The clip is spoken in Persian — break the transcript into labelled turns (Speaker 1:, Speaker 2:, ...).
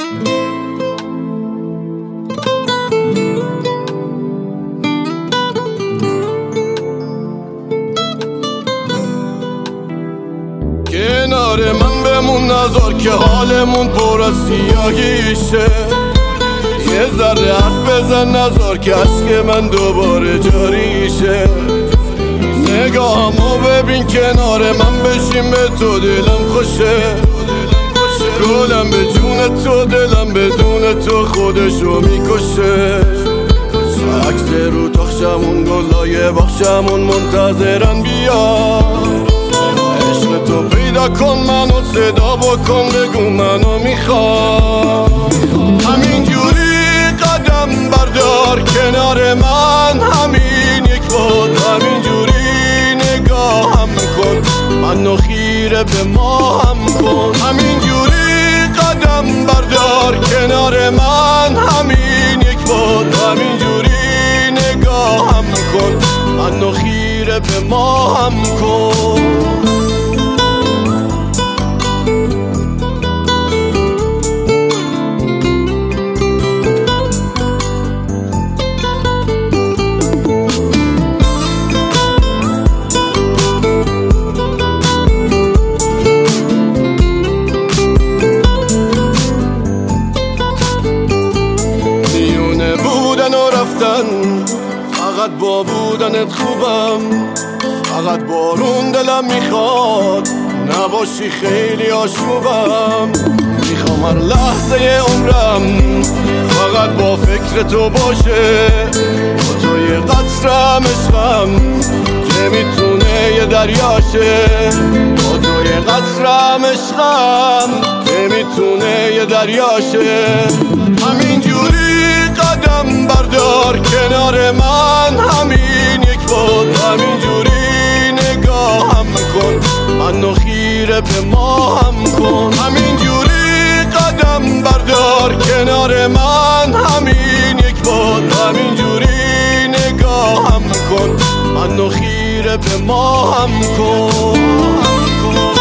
Speaker 1: کنار من بمون نذار که حالمون پر از سیاهیشه، یه ذره حرف بزن نذار که عشق من دوباره جاریشه. نگاهمو ببین کنار من بشین به تو دلم خوشه، گلم به جون تو دلم بدون تو خودشو میکشه. عکس رو تاخشمون گلای بخشمون منتظرن بیا، عشق تو پیدا کن منو صدا بکن بگو منو میخوام. همینجوری قدم بردار کنار من، همین یک بود همینجوری نگاهم کن منو خیره به ما هم کن. همینجوری قدم بردار کنار من، همین یک بود همینجوری نگاهم کن منو خیره به ما هم کن. فقط با بودنت خوبم، فقط بارون دلم میخواد نباشی خیلی آشوبم. میخوام هر لحظه عمرم فقط با فکر تو باشه، با تو یه قطرم عشقم که میتونه یه دریاشه، با تو یه قطرم عشقم که میتونه یه دریاشه. همینجوری قدم بردار کنار من، همین یک بود همینجوری نگاهم کن منو خیره به ما هم کن. همینجوری قدم بردار کنار من، همین یک بود همینجوری نگاهم کن منو خیره به ما هم کن.